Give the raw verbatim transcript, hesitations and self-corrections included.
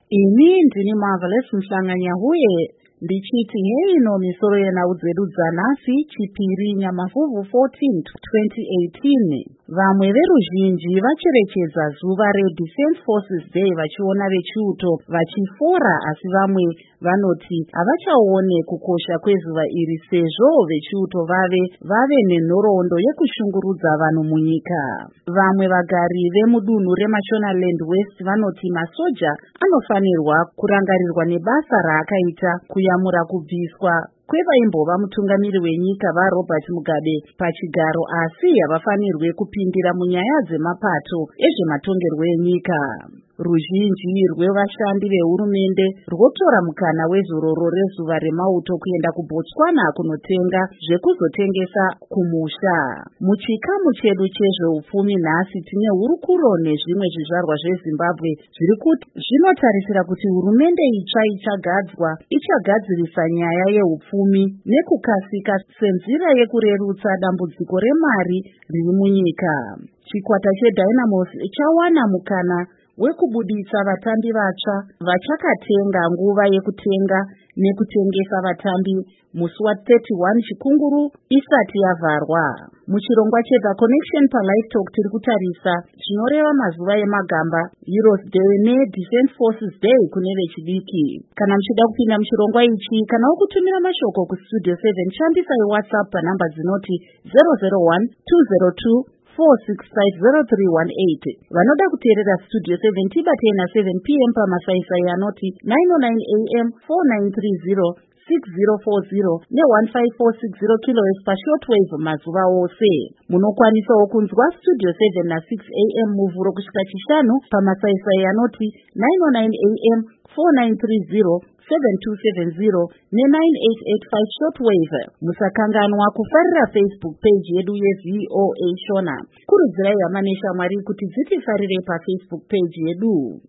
Ini ndini Marvelous Mhlanganya huye ndichiti heino misoro yenhau dzedu dzanhasi chipiri Nyamavhuvhu fourteenth twenty eighteen. Vamwe veruzhinji vacherechedza zuva reDefense Forces Day vachiona vechiuto vachifora, asi vamwe vanoti havachaone kukosha kwezuva iri sezvo vechiuto vave vave nenhoroondo yekushungurudza vanhu munyika. Vamwe vagari vemudunhu reMashonaland West vanoti masoja anofanirwa kurangarirwa nebasa raakaita kuyamura kubviswa kwevaimbova mutungamiri wenyika vaRobert Mugabe pachigaro, asi havafanirwe kupindira munyaya dzemapato ezvematongerwo enyika. Ruzhinji rwevashandi vehurumende rwotora mukana wezororo rezuva remauto kuenda kuBotswana kunotenga zvekuzotengesa kumusha. Muchikamu chedu chezveupfumi nhasi tine hurukuro nezvimwe zvizvarwa zveZimbabwe zviri kuti zvinotarisira kuti hurumende itsva ichagadzwa ichagadzirisa nyaya yeupfumi nekukasika senzira yekurerutsa dambudziko remari riri munyika. Chikwata cheDynamos chawana mukana wekubuditsa vatambi vatsva vachakatenga nguva yekutenga nekutengesa vatambi musi wa31 Chikunguru isati yavharwa. Muchirongwa cheThe Connection paLive Talk tiri kutarisa chinoreva mazuva emagamba, Heroes Day neDefense Forces Day kune vechidiki. Kana muchida kupinda muchirongwa ichi kana wokutumira mashoko kustudio seven shandisai WhatsApp panhamba dzinoti zero zero one two zero two four six five zero three one eight. Vanoda kuteerera Studio seven tibatei na seven p m pamasaisai anoti nine oh nine a m four nine three zero six zero four zero ne one five four six zero kilohertz pashortwave mazuva ose. Munokwanisawo kunzwa Studio seven na six a m muvhuro kusvika chishanu pamasaisai anoti nine oh nine a m four nine three zero seven two seven zero ne nine eight eight five shortwave. Musakanganwa kufarira Facebook page yedu yeV O A Shona. Kurudzirai hama neshamwari kuti dzitifarire paFacebook page yedu.